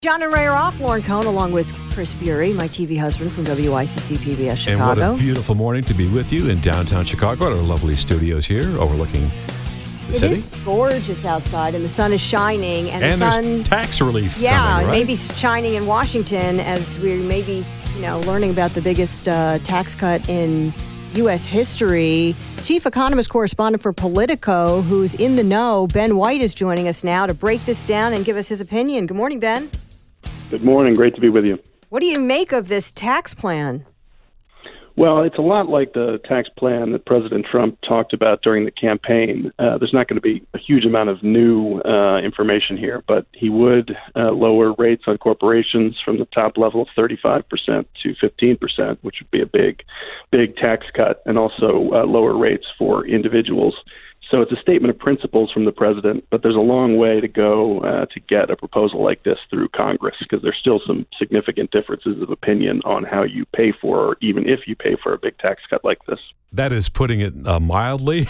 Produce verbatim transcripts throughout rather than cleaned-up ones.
John and Ray are off. Lauren Cohn along with Chris Bury, my T V husband from W I C C P B S Chicago. And what a beautiful morning to be with you in downtown Chicago at our lovely studios here overlooking the it city. It is gorgeous outside and the sun is shining. And, and the sun, there's tax relief Yeah, coming, right? maybe shining in Washington as we may be, you know, learning about the biggest uh, tax cut in U S history. Chief economist correspondent for Politico, who's in the know, Ben White, is joining us now to break this down and give us his opinion. Good morning, Ben. Good morning. Great to be with you. What do you make of this tax plan? Well, it's a lot like the tax plan that President Trump talked about during the campaign. Uh, there's not going to be a huge amount of new uh, information here, but he would uh, lower rates on corporations from the top level of thirty-five percent to fifteen percent, which would be a big, big tax cut, and also uh, lower rates for individuals. So it's a statement of principles from the president, but there's a long way to go uh, to get a proposal like this through Congress, because there's still some significant differences of opinion on how you pay for, or even if you pay for a big tax cut like this. That is putting it uh, mildly,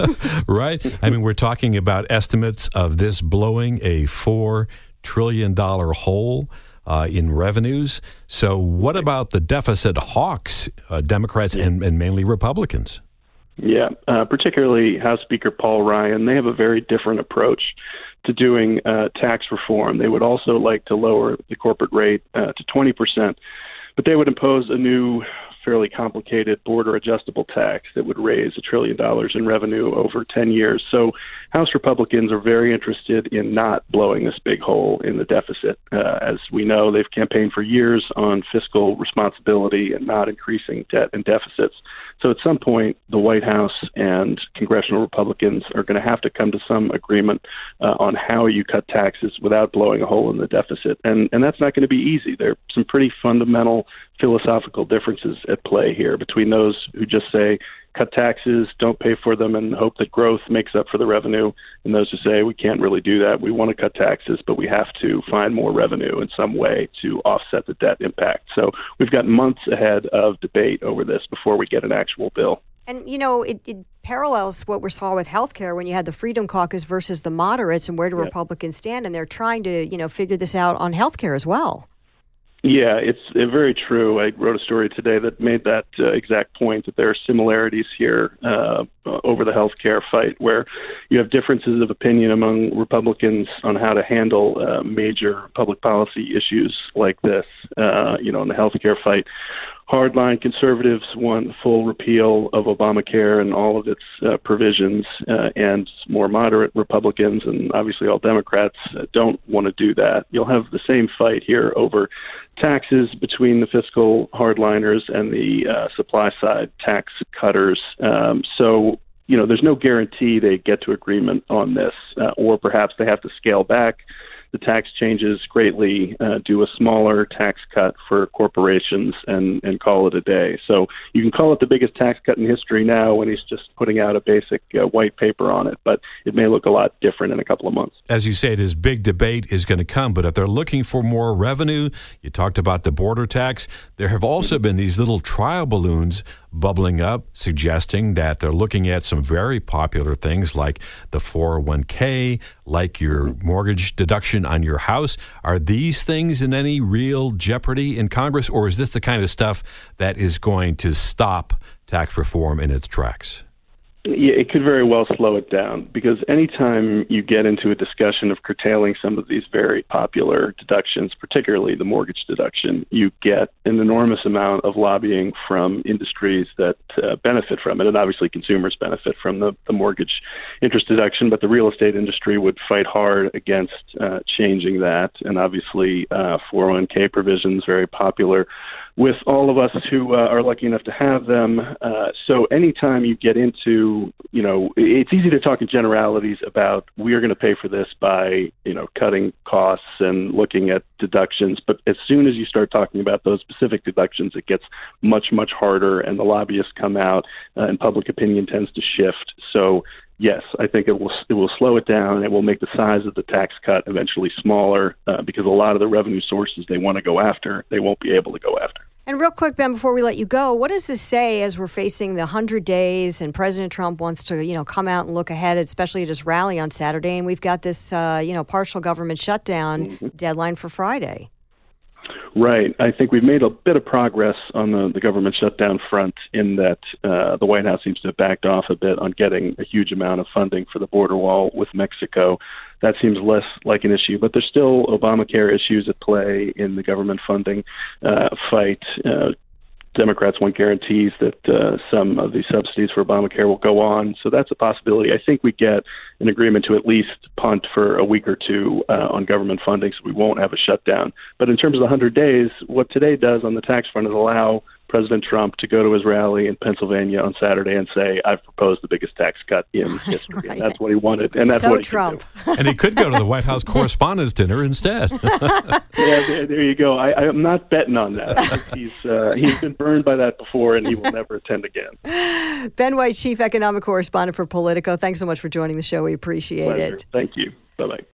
right? I mean, we're talking about estimates of this blowing a four trillion dollars hole uh, in revenues. So what about the deficit hawks, uh, Democrats and, and mainly Republicans? Yeah, uh, particularly House Speaker Paul Ryan. They have a very different approach to doing uh, tax reform. They would also like to lower the corporate rate uh, to twenty percent, but they would impose a new, fairly complicated border adjustable tax that would raise a trillion dollars in revenue over ten years. So House Republicans are very interested in not blowing this big hole in the deficit. Uh, as we know, they've campaigned for years on fiscal responsibility and not increasing debt and deficits. So at some point, the White House and congressional Republicans are going to have to come to some agreement uh, on how you cut taxes without blowing a hole in the deficit. And, and that's not going to be easy. There are some pretty fundamental philosophical differences at play here between those who just say, cut taxes, don't pay for them, and hope that growth makes up for the revenue, and those who say we can't really do that. We want to cut taxes, but we have to find more revenue in some way to offset the debt impact. So we've got months ahead of debate over this before we get an actual bill. And, you know, it, it parallels what we saw with healthcare when you had the Freedom Caucus versus the moderates, and where do yeah. Republicans stand? And they're trying to, you know, figure this out on healthcare as well. Yeah, it's uh, very true. I wrote a story today that made that uh, exact point, that there are similarities here uh, over the healthcare fight, where you have differences of opinion among Republicans on how to handle uh, major public policy issues like this. Uh, you know, in the healthcare fight, hardline conservatives want full repeal of Obamacare and all of its uh, provisions, uh, and more moderate Republicans and obviously all Democrats uh, don't want to do that. You'll have the same fight here over taxes between the fiscal hardliners and the uh, supply side tax cutters. Um, so, you know, there's no guarantee they get to agreement on this, uh, or perhaps they have to scale back the tax changes greatly, uh, do a smaller tax cut for corporations, and, and call it a day. So you can call it the biggest tax cut in history now when he's just putting out a basic uh, white paper on it, but it may look a lot different in a couple of months. As you say, this big debate is going to come, but if they're looking for more revenue, you talked about the border tax, there have also been these little trial balloons bubbling up, suggesting that they're looking at some very popular things like the four oh one k, like your mortgage deduction on your house. Are these things in any real jeopardy in Congress, or is this the kind of stuff that is going to stop tax reform in its tracks? Yeah, it could very well slow it down, because anytime you get into a discussion of curtailing some of these very popular deductions, particularly the mortgage deduction, you get an enormous amount of lobbying from industries that uh, benefit from it. And obviously consumers benefit from the, the mortgage interest deduction, but the real estate industry would fight hard against uh, changing that. And obviously uh, four oh one k provisions, very popular with all of us who uh, are lucky enough to have them. Uh, so anytime you get into, you know, it's easy to talk in generalities about we are going to pay for this by, you know, cutting costs and looking at deductions. But as soon as you start talking about those specific deductions, it gets much, much harder, and the lobbyists come out uh, and public opinion tends to shift. So yes, I think it will it will slow it down. It will make the size of the tax cut eventually smaller uh, because a lot of the revenue sources they want to go after, they won't be able to go after. And real quick, Ben, before we let you go, what does this say as we're facing the one hundred days and President Trump wants to, you know, come out and look ahead, especially at his rally on Saturday, and we've got this, uh, you know, partial government shutdown mm-hmm. deadline for Friday? Right. I think we've made a bit of progress on the, the government shutdown front in that uh, the White House seems to have backed off a bit on getting a huge amount of funding for the border wall with Mexico. That seems less like an issue, but there's still Obamacare issues at play in the government funding uh, fight. Uh, Democrats want guarantees that uh, some of the subsidies for Obamacare will go on. So that's a possibility. I think we get an agreement to at least punt for a week or two uh, on government funding, so we won't have a shutdown. But in terms of the one hundred days, what today does on the tax front is allow President Trump to go to his rally in Pennsylvania on Saturday and say, I've proposed the biggest tax cut in history. Right. And that's what he wanted. And that's so what he Trump. Can do. And he could go to the White House Correspondents' Dinner instead. Yeah, there, there you go. I, I'm not betting on that. He's uh, he's been burned by that before, and he will never attend again. Ben White, Chief Economic Correspondent for Politico. Thanks so much for joining the show. We appreciate Pleasure. it. Thank you. Bye-bye.